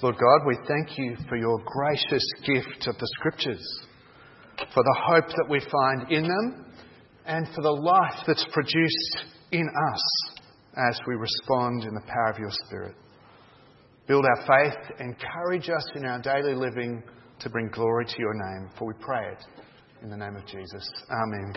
Lord God, we thank you for your gracious gift of the Scriptures, for the hope that we find in them, and for the life that's produced in us as we respond in the power of your Spirit. Build our faith, encourage us in our daily living to bring glory to your name, for we pray it in the name of Jesus. Amen.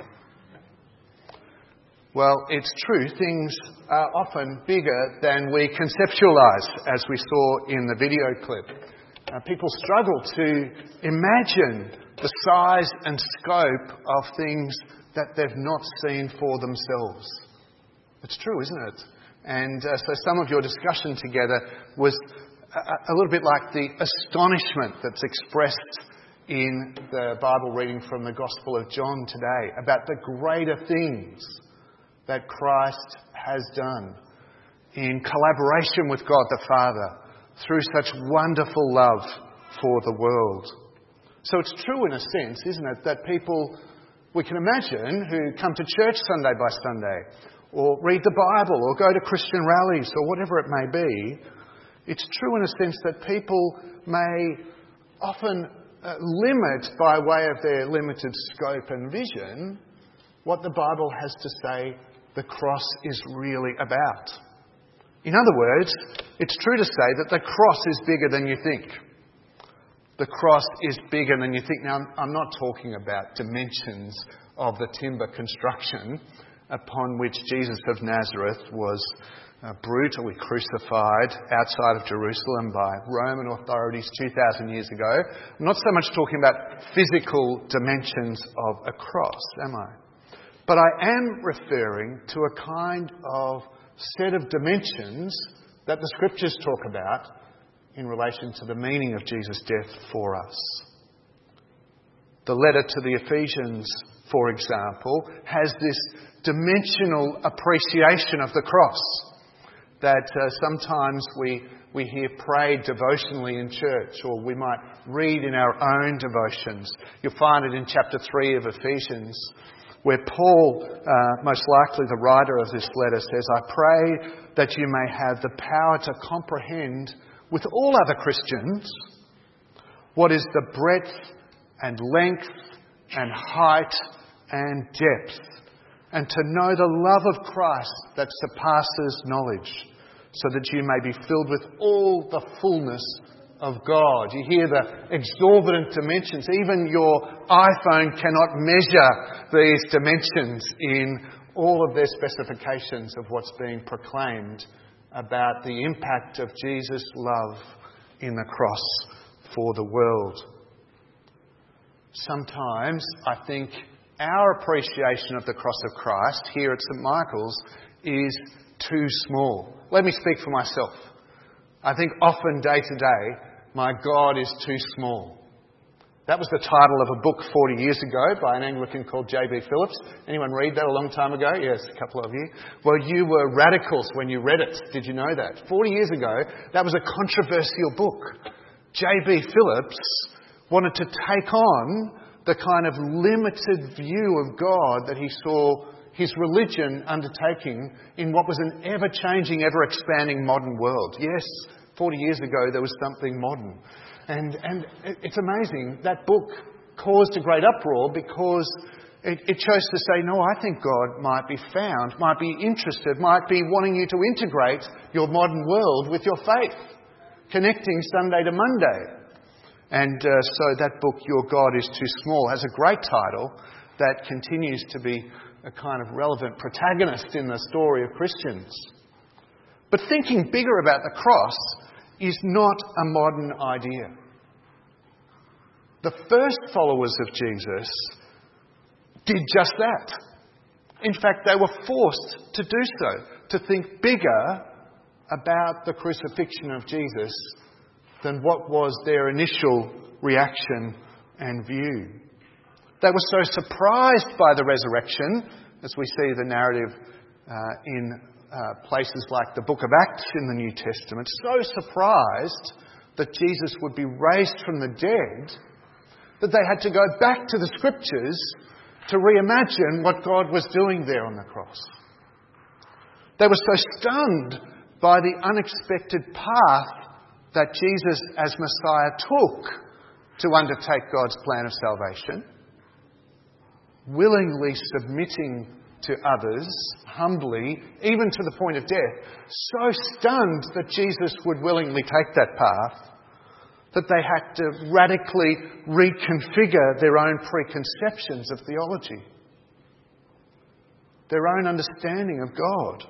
Well, it's true, things are often bigger than we conceptualise, as we saw in the video clip. People struggle to imagine the size and scope of things that they've not seen for themselves. It's true, isn't it? And so some of your discussion together was a little bit like the astonishment that's expressed in the Bible reading from the Gospel of John today about the greater things that Christ has done in collaboration with God the Father through such wonderful love for the world. So it's true in a sense, isn't it, that people, we can imagine, who come to church Sunday by Sunday, or read the Bible, or go to Christian rallies, or whatever it may be, it's true in a sense that people may often limit, by way of their limited scope and vision, what the Bible has to say the cross is really about. In other words, it's true to say that the cross is bigger than you think. The cross is bigger than you think. Now, I'm not talking about dimensions of the timber construction upon which Jesus of Nazareth was brutally crucified outside of Jerusalem by Roman authorities 2,000 years ago. I'm not so much talking about physical dimensions of a cross, am I? But I am referring to a kind of set of dimensions that the Scriptures talk about in relation to the meaning of Jesus' death for us. The letter to the Ephesians, for example, has this dimensional appreciation of the cross that sometimes we hear prayed devotionally in church, or we might read in our own devotions. You'll find it in chapter 3 of Ephesians, where Paul, most likely the writer of this letter, says, "I pray that you may have the power to comprehend with all other Christians what is the breadth and length and height and depth, and to know the love of Christ that surpasses knowledge, so that you may be filled with all the fullness of God." You hear the exorbitant dimensions. Even your iPhone cannot measure these dimensions in all of their specifications of what's being proclaimed about the impact of Jesus' love in the cross for the world. Sometimes I think our appreciation of the cross of Christ here at St. Michael's is too small. Let me speak for myself. I think often day to day, my God is too small. That was the title of a book 40 years ago by an Anglican called J.B. Phillips. Anyone read that a long time ago? Yes, a couple of you. Well, you were radicals when you read it. Did you know that? 40 years ago, that was a controversial book. J.B. Phillips wanted to take on the kind of limited view of God that he saw his religion undertaking in what was an ever-changing, ever-expanding modern world. Yes, 40 years ago there was something modern. And it's amazing, that book caused a great uproar because it chose to say, no, I think God might be found, might be interested, might be wanting you to integrate your modern world with your faith, connecting Sunday to Monday. And so that book, Your God is Too Small, has a great title that continues to be a kind of relevant protagonist in the story of Christians. But thinking bigger about the cross is not a modern idea. The first followers of Jesus did just that. In fact, they were forced to do so, to think bigger about the crucifixion of Jesus than what was their initial reaction and view. They were so surprised by the resurrection, as we see the narrative in places like the book of Acts in the New Testament, so surprised that Jesus would be raised from the dead, that they had to go back to the Scriptures to reimagine what God was doing there on the cross. They were so stunned by the unexpected path that Jesus as Messiah took to undertake God's plan of salvation, willingly submitting to others, humbly, even to the point of death, so stunned that Jesus would willingly take that path, that they had to radically reconfigure their own preconceptions of theology, their own understanding of God.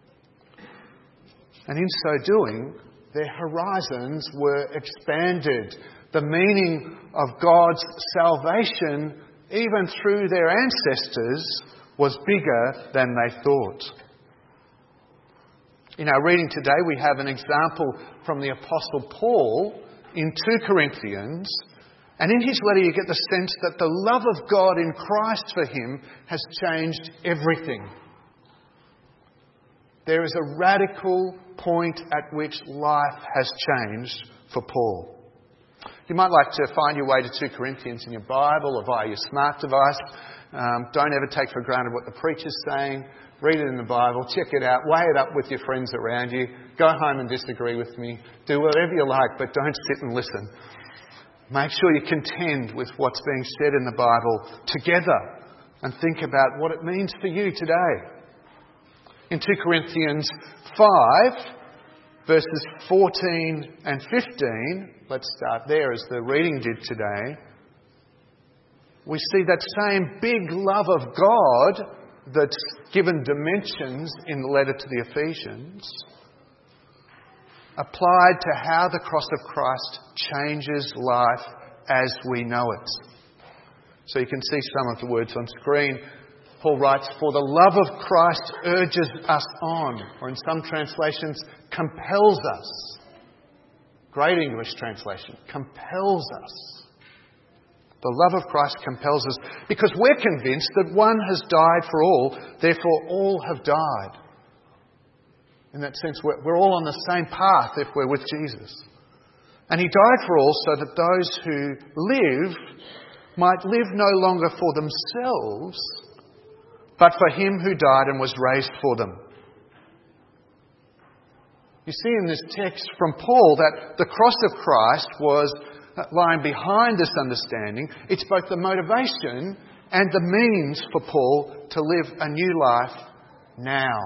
And in so doing, their horizons were expanded. The meaning of God's salvation, even through their ancestors, was bigger than they thought. In our reading today, we have an example from the Apostle Paul in 2 Corinthians. And in his letter, you get the sense that the love of God in Christ for him has changed everything. There is a radical point at which life has changed for Paul. You might like to find your way to 2 Corinthians in your Bible or via your smart device. Don't ever take for granted what the preacher's saying. Read it in the Bible, check it out, weigh it up with your friends around you. Go home and disagree with me. Do whatever you like, but don't sit and listen. Make sure you contend with what's being said in the Bible together and think about what it means for you today. In 2 Corinthians 5, verses 14 and 15, let's start there as the reading did today, we see that same big love of God that's given dimensions in the letter to the Ephesians, applied to how the cross of Christ changes life as we know it. So you can see some of the words on screen. Paul writes, "For the love of Christ urges us on," or in some translations, compels us. Great English translation, compels us. The love of Christ compels us because we're convinced that one has died for all, therefore all have died. In that sense, we're all on the same path if we're with Jesus. And He died for all so that those who live might live no longer for themselves, but for Him who died and was raised for them. You see in this text from Paul that the cross of Christ was lying behind this understanding. It's both the motivation and the means for Paul to live a new life now.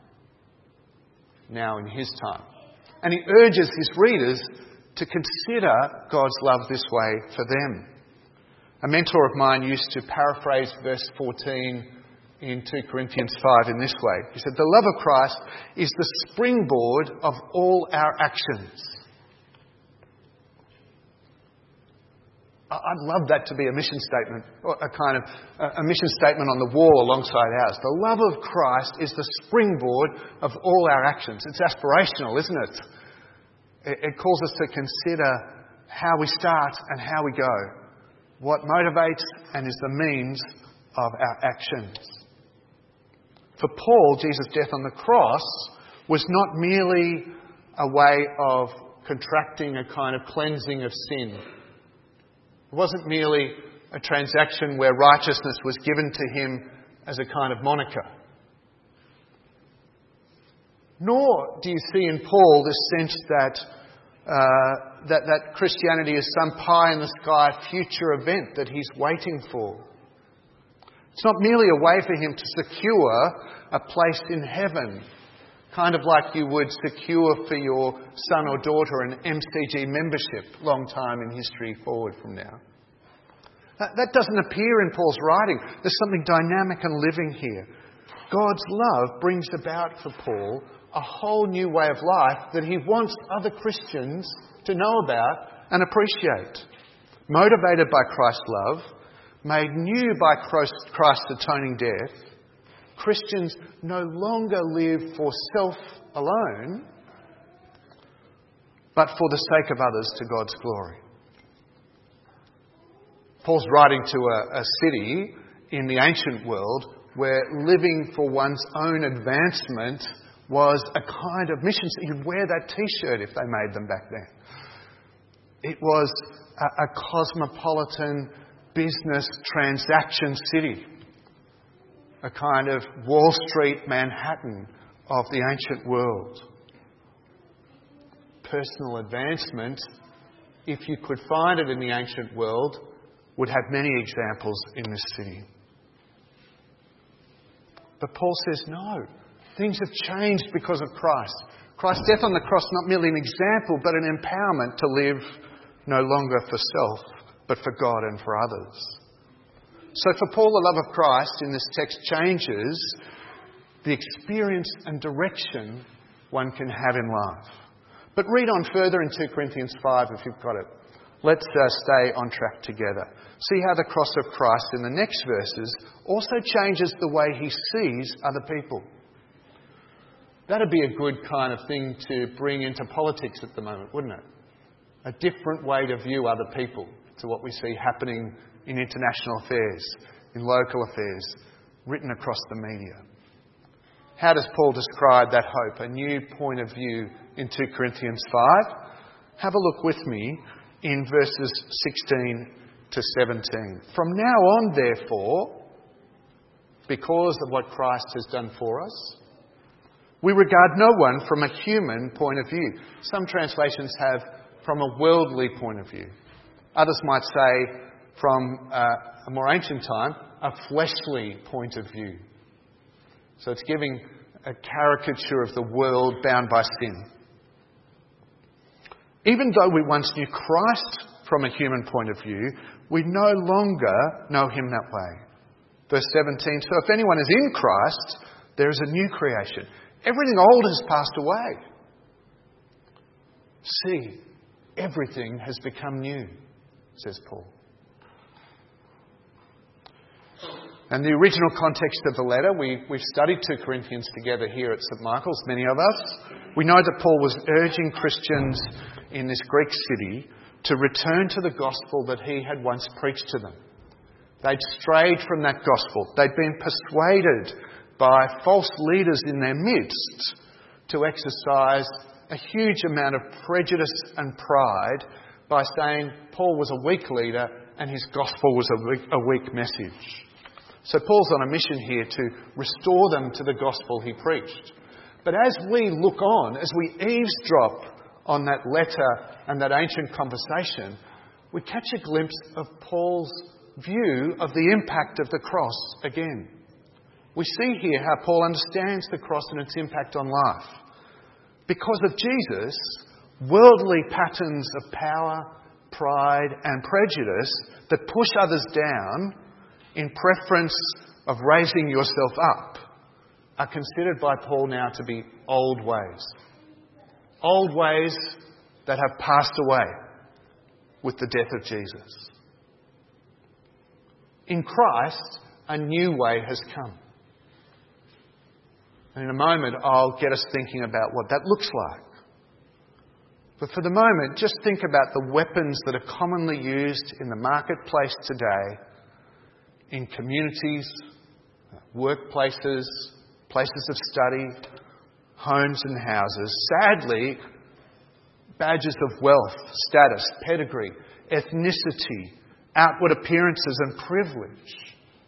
Now in his time. And he urges his readers to consider God's love this way for them. A mentor of mine used to paraphrase verse 14 in 2 Corinthians 5 in this way. He said, "The love of Christ is the springboard of all our actions." I'd love that to be a mission statement, or a mission statement on the wall alongside ours. The love of Christ is the springboard of all our actions. It's aspirational, isn't it? It calls us to consider how we start and how we go, what motivates and is the means of our actions. For Paul, Jesus' death on the cross was not merely a way of contracting a kind of cleansing of sin. It wasn't merely a transaction where righteousness was given to him as a kind of moniker. Nor do you see in Paul this sense that Christianity is some pie-in-the-sky future event that he's waiting for. It's not merely a way for him to secure a place in heaven, kind of like you would secure for your son or daughter an MCG membership long time in history forward from now. That doesn't appear in Paul's writing. There's something dynamic and living here. God's love brings about for Paul a whole new way of life that he wants other Christians to know about and appreciate. Motivated by Christ's love, made new by Christ's atoning death, Christians no longer live for self alone, but for the sake of others to God's glory. Paul's writing to a city in the ancient world where living for one's own advancement was a kind of mission. You'd wear that T-shirt if they made them back then. It was a cosmopolitan business transaction city. A kind of Wall Street Manhattan of the ancient world. personal advancement, if you could find it in the ancient world, would have many examples in this city. But Paul says, no, things have changed because of Christ. Christ's death on the cross, not merely an example, but an empowerment to live no longer for self, but for God and for others. So for Paul, the love of Christ in this text changes the experience and direction one can have in life. But read on further in 2 Corinthians 5 if you've got it. Let's stay on track together. See how the cross of Christ in the next verses also changes the way he sees other people. That'd be a good kind of thing to bring into politics at the moment, wouldn't it? A different way to view other people to what we see happening in international affairs, in local affairs, written across the media. How does Paul describe that hope, a new point of view in 2 Corinthians 5? Have a look with me in verses 16 to 17. From now on, therefore, because of what Christ has done for us, we regard no one from a human point of view. Some translations have from a worldly point of view. Others might say from a more ancient time, a fleshly point of view. So it's giving a caricature of the world bound by sin. Even though we once knew Christ from a human point of view, we no longer know him that way. Verse 17, so if anyone is in Christ, there is a new creation. Everything old has passed away. See, everything has become new, says Paul. And the original context of the letter, we've studied 2 Corinthians together here at St Michael's, many of us. We know that Paul was urging Christians in this Greek city to return to the gospel that he had once preached to them. They'd strayed from that gospel. They'd been persuaded by false leaders in their midst to exercise a huge amount of prejudice and pride by saying Paul was a weak leader and his gospel was a weak message. So Paul's on a mission here to restore them to the gospel he preached. But as we look on, as we eavesdrop on that letter and that ancient conversation, we catch a glimpse of Paul's view of the impact of the cross again. We see here how Paul understands the cross and its impact on life. Because of Jesus, worldly patterns of power, pride and prejudice that push others down in preference of raising yourself up are considered by Paul now to be old ways. Old ways that have passed away with the death of Jesus. In Christ, a new way has come. And in a moment, I'll get us thinking about what that looks like. But for the moment, just think about the weapons that are commonly used in the marketplace today, in communities, workplaces, places of study, homes and houses. Sadly, badges of wealth, status, pedigree, ethnicity, outward appearances and privilege.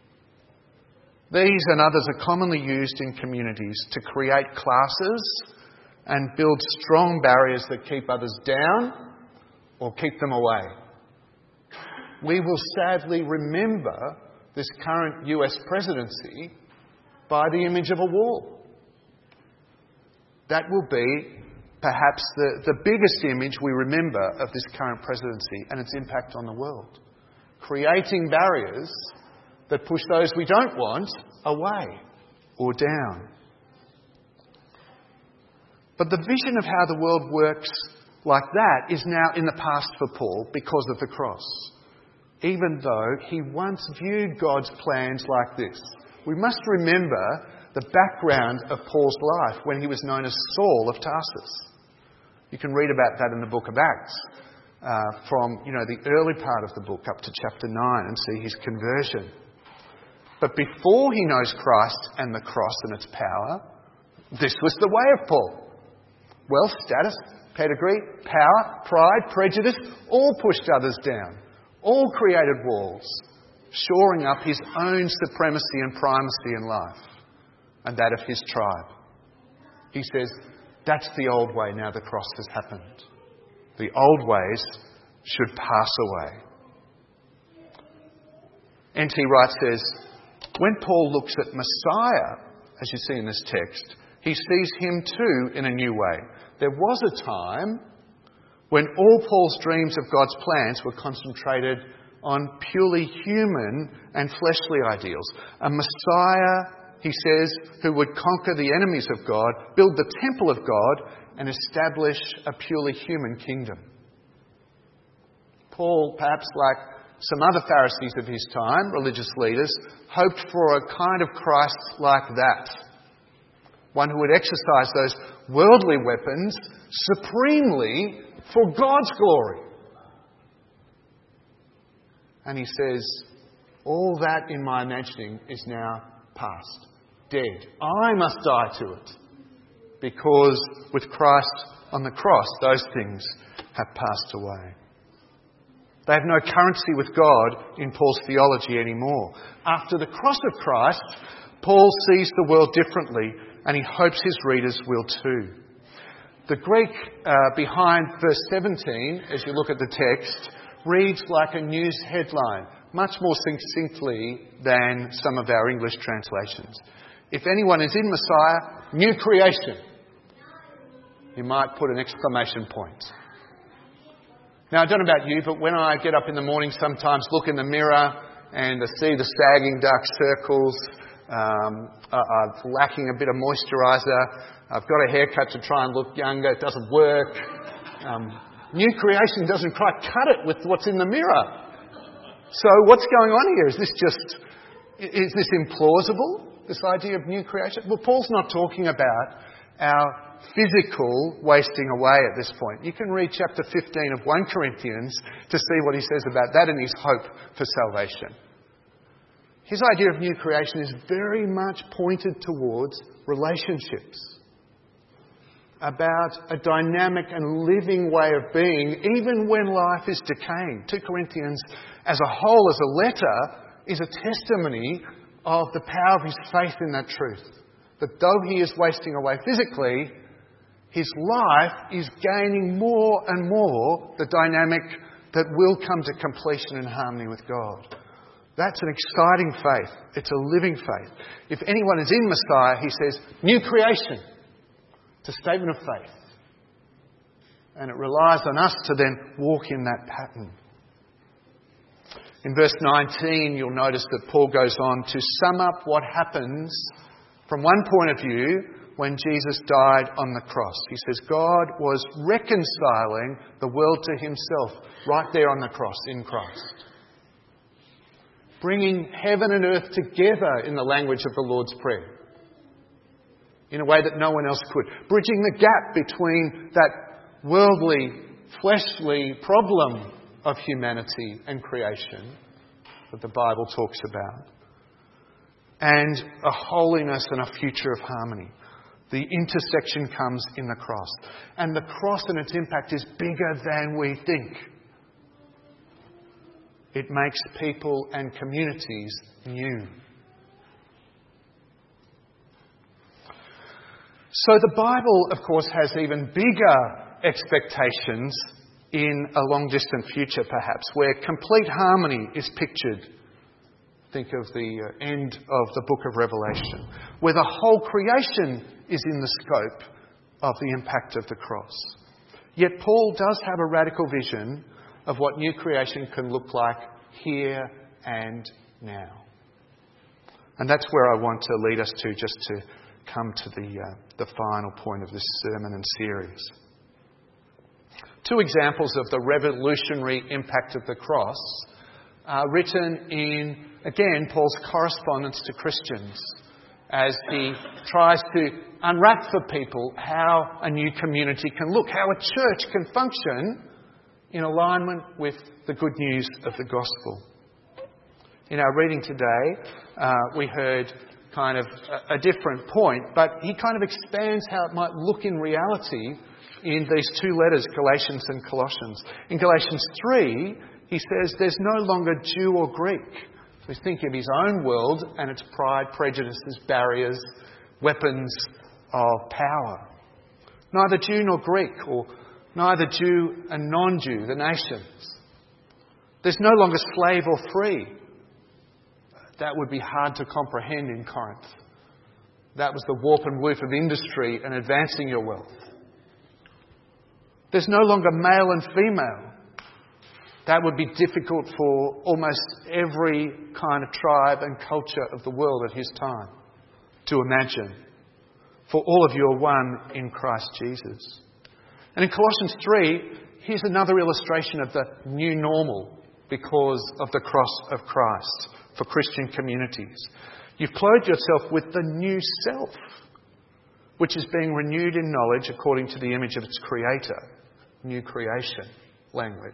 These and others are commonly used in communities to create classes and build strong barriers that keep others down or keep them away. We will sadly remember this current US presidency by the image of a wall. That will be perhaps the biggest image we remember of this current presidency and its impact on the world. Creating barriers that push those we don't want away or down. But the vision of how the world works like that is now in the past for Paul because of the cross. Even though he once viewed God's plans like this. We must remember the background of Paul's life when he was known as Saul of Tarsus. You can read about that in the book of Acts from the early part of the book up to chapter 9 and see his conversion. But before he knows Christ and the cross and its power, this was the way of Paul. Wealth, status, pedigree, power, pride, prejudice, all pushed others down. All created walls, shoring up his own supremacy and primacy in life and that of his tribe. He says, That's the old way now the cross has happened. The old ways should pass away. N.T. Wright says, when Paul looks at Messiah, as you see in this text, he sees him too in a new way. There was a time when all Paul's dreams of God's plans were concentrated on purely human and fleshly ideals. A Messiah, he says, who would conquer the enemies of God, build the temple of God, and establish a purely human kingdom. Paul, perhaps like some other Pharisees of his time, religious leaders, hoped for a kind of Christ like that. One who would exercise those worldly weapons supremely for God's glory. And he says, all that in my imagining is now past, dead. I must die to it. Because with Christ on the cross, those things have passed away. They have no currency with God in Paul's theology anymore. After the cross of Christ, Paul sees the world differently, and he hopes his readers will too. The Greek behind verse 17, as you look at the text, reads like a news headline, much more succinctly than some of our English translations. If anyone is in Messiah, new creation. You might put an exclamation point. Now, I don't know about you, but when I get up in the morning, sometimes look in the mirror and I see the sagging dark circles. I'm lacking a bit of moisturiser. I've got a haircut to try and look younger. It doesn't work. New creation doesn't quite cut it with what's in the mirror. So what's going on here? Is this implausible, this idea of new creation? Well, Paul's not talking about our physical wasting away at this point. You can read chapter 15 of 1 Corinthians to see what he says about that and his hope for salvation. His idea of new creation is very much pointed towards relationships, about a dynamic and living way of being, even when life is decaying. 2 Corinthians as a whole, as a letter, is a testimony of the power of his faith in that truth. That though he is wasting away physically, his life is gaining more and more the dynamic that will come to completion in harmony with God. That's an exciting faith. It's a living faith. If anyone is in Messiah, he says, new creation. It's a statement of faith. And it relies on us to then walk in that pattern. In verse 19, you'll notice that Paul goes on to sum up what happens from one point of view when Jesus died on the cross. He says God was reconciling the world to himself right there on the cross in Christ. Bringing heaven and earth together in the language of the Lord's Prayer. In a way that no one else could. Bridging the gap between that worldly, fleshly problem of humanity and creation that the Bible talks about. And a holiness and a future of harmony. The intersection comes in the cross. And the cross and its impact is bigger than we think. It makes people and communities new. So the Bible, of course, has even bigger expectations in a long-distant future, perhaps, where complete harmony is pictured. Think of the end of the book of Revelation, where the whole creation is in the scope of the impact of the cross. Yet Paul does have a radical vision of what new creation can look like here and now. And that's where I want to lead us to, just to come to the final point of this sermon and series. Two examples of the revolutionary impact of the cross are written in, again, Paul's correspondence to Christians as he tries to unwrap for people how a new community can look, how a church can function in alignment with the good news of the gospel. In our reading today, we heard kind of a different point, but he kind of expands how it might look in reality in these two letters, Galatians and Colossians. In Galatians 3, he says there's no longer Jew or Greek. So he's thinking of his own world and its pride, prejudices, barriers, weapons of power. Neither Jew nor Greek, or neither Jew and non-Jew, the nations. There's no longer slave or free. That would be hard to comprehend in Corinth. That was the warp and woof of industry and advancing your wealth. There's no longer male and female. That would be difficult for almost every kind of tribe and culture of the world at his time to imagine. For all of you are one in Christ Jesus. And in Colossians 3, here's another illustration of the new normal because of the cross of Christ for Christian communities. You've clothed yourself with the new self, which is being renewed in knowledge according to the image of its creator. New creation language.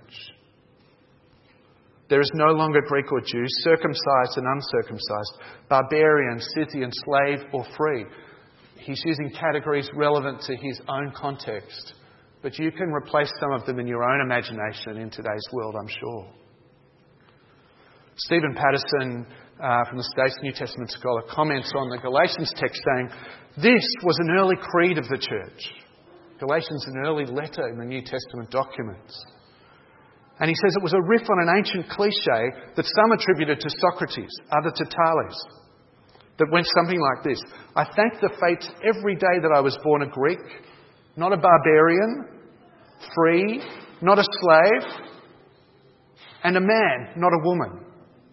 There is no longer Greek or Jew, circumcised and uncircumcised, barbarian, Scythian, slave or free. He's using categories relevant to his own context, but you can replace some of them in your own imagination in today's world, I'm sure. Stephen Patterson from the States New Testament scholar comments on the Galatians text saying, this was an early creed of the church. Galatians, an early letter in the New Testament documents. And he says it was a riff on an ancient cliche that some attributed to Socrates, other to Thales, that went something like this. I thank the fates every day that I was born a Greek, not a barbarian, free, not a slave, and a man, not a woman.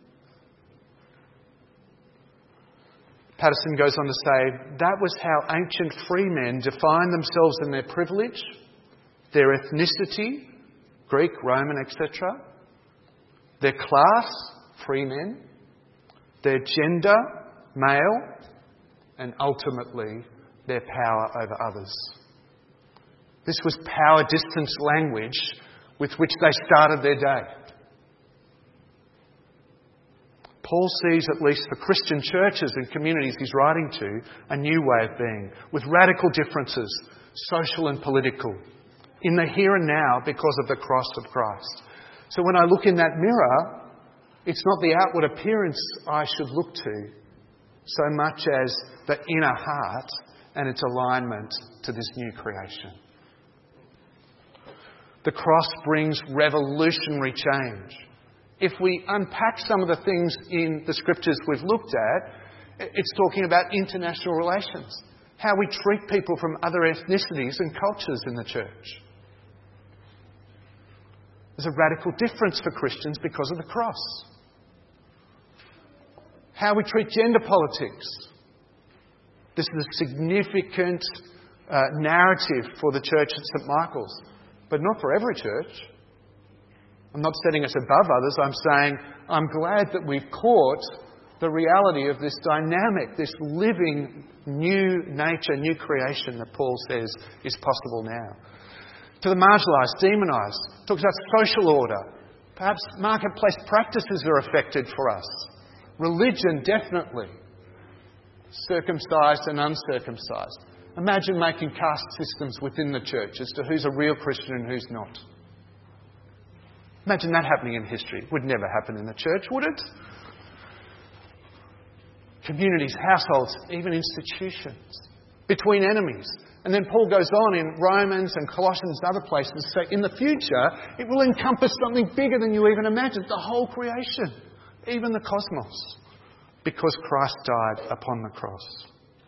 Patterson goes on to say, that was how ancient free men defined themselves in their privilege, their ethnicity, Greek, Roman, etc., their class, free men, their gender, male, and ultimately their power over others. This was power distance language with which they started their day. Paul sees, at least for Christian churches and communities he's writing to, a new way of being, with radical differences, social and political, in the here and now because of the cross of Christ. So when I look in that mirror, it's not the outward appearance I should look to, so much as the inner heart and its alignment to this new creation. The cross brings revolutionary change. If we unpack some of the things in the scriptures we've looked at, it's talking about international relations, how we treat people from other ethnicities and cultures in the church. There's a radical difference for Christians because of the cross. How we treat gender politics. This is a significant narrative for the church at St. Michael's, but not for every church. I'm not setting us above others. I'm saying I'm glad that we've caught the reality of this dynamic, this living new nature, new creation that Paul says is possible now. To the marginalised, demonised, talks about social order. Perhaps marketplace practices are affected for us. Religion, definitely. Circumcised and uncircumcised. Imagine making caste systems within the church as to who's a real Christian and who's not. Imagine that happening in history. It would never happen in the church, would it? Communities, households, even institutions. Between enemies. And then Paul goes on in Romans and Colossians and other places to say in the future it will encompass something bigger than you even imagined. The whole creation. Even the cosmos. Because Christ died upon the cross.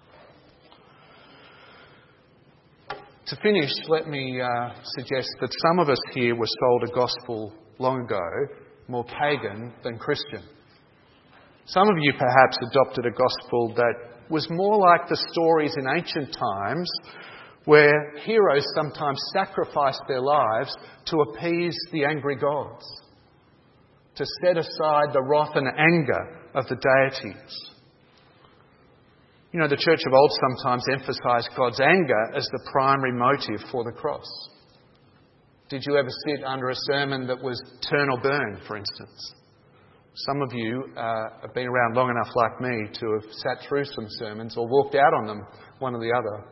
To finish, let me suggest that some of us here were sold a gospel long ago, more pagan than Christian. Some of you perhaps adopted a gospel that was more like the stories in ancient times where heroes sometimes sacrificed their lives to appease the angry gods, to set aside the wrath and anger of the deities. You know, the church of old sometimes emphasised God's anger as the primary motive for the cross. Did you ever sit under a sermon that was turn or burn, for instance? Some of you have been around long enough like me to have sat through some sermons or walked out on them, one or the other.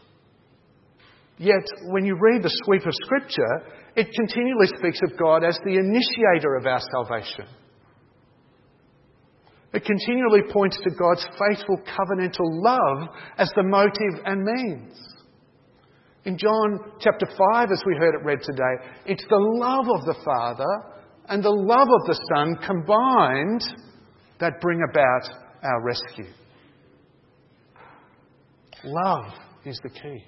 Yet, when you read the sweep of Scripture, it continually speaks of God as the initiator of our salvation. It continually points to God's faithful covenantal love as the motive and means. In John chapter 5, as we heard it read today, it's the love of the Father and the love of the Son combined that bring about our rescue. Love is the key.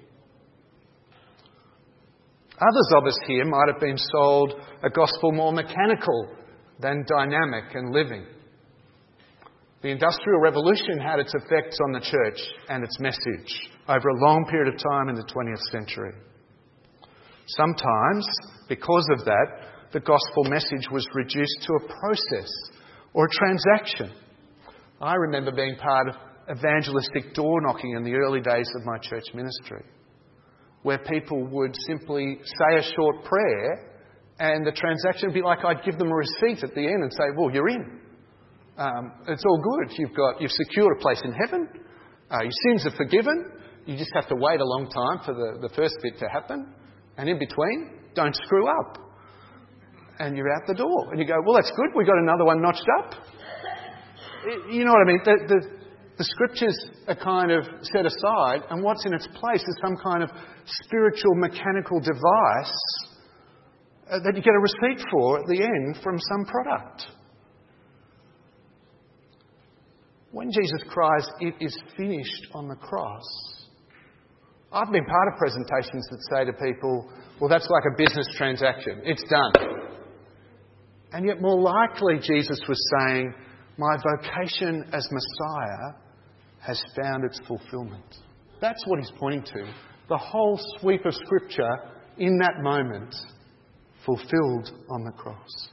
Others of us here might have been sold a gospel more mechanical than dynamic and living. The Industrial Revolution had its effects on the church and its message over a long period of time in the 20th century. Sometimes, because of that, the gospel message was reduced to a process or a transaction. I remember being part of evangelistic door knocking in the early days of my church ministry, where people would simply say a short prayer and the transaction would be like I'd give them a receipt at the end and say, well, you're in. It's all good. You've secured a place in heaven. Your sins are forgiven. You just have to wait a long time for the first bit to happen. And in between, don't screw up. And you're out the door. And you go, well, that's good. We've got another one notched up. You know what I mean? The scriptures are kind of set aside, and what's in its place is some kind of spiritual mechanical device that you get a receipt for at the end from some product. When Jesus cries, "It is finished" on the cross, I've been part of presentations that say to people, well, that's like a business transaction. It's done. And yet more likely Jesus was saying, my vocation as Messiah has found its fulfilment. That's what he's pointing to. The whole sweep of Scripture in that moment fulfilled on the cross.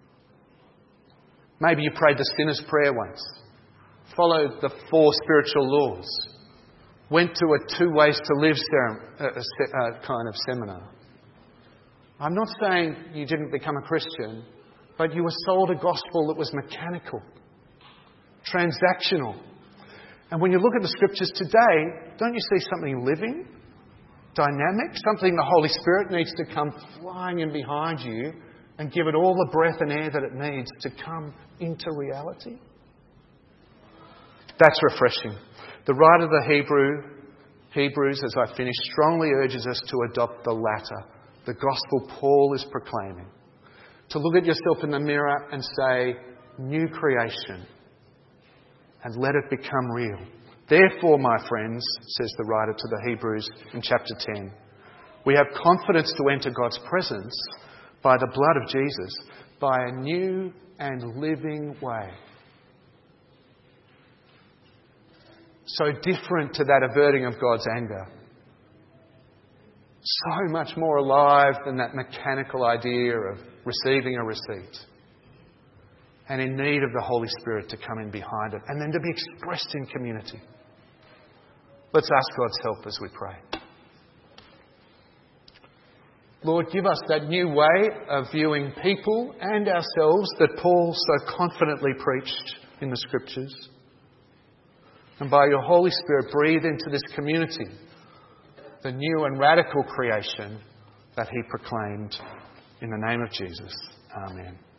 Maybe you prayed the sinner's prayer once, followed the 4 spiritual laws, went to a 2 ways to live kind of seminar. I'm not saying you didn't become a Christian, but you were sold a gospel that was mechanical, transactional. And when you look at the Scriptures today, don't you see something living, dynamic, something the Holy Spirit needs to come flying in behind you and give it all the breath and air that it needs to come into reality? That's refreshing. The writer of the Hebrews, as I finish, strongly urges us to adopt the latter, the gospel Paul is proclaiming. To look at yourself in the mirror and say, new creation, and let it become real. Therefore, my friends, says the writer to the Hebrews in chapter 10, we have confidence to enter God's presence by the blood of Jesus, by a new and living way. So different to that averting of God's anger. So much more alive than that mechanical idea of receiving a receipt. And in need of the Holy Spirit to come in behind it and then to be expressed in community. Let's ask God's help as we pray. Lord, give us that new way of viewing people and ourselves that Paul so confidently preached in the Scriptures. And by your Holy Spirit, breathe into this community the new and radical creation that he proclaimed. In the name of Jesus. Amen.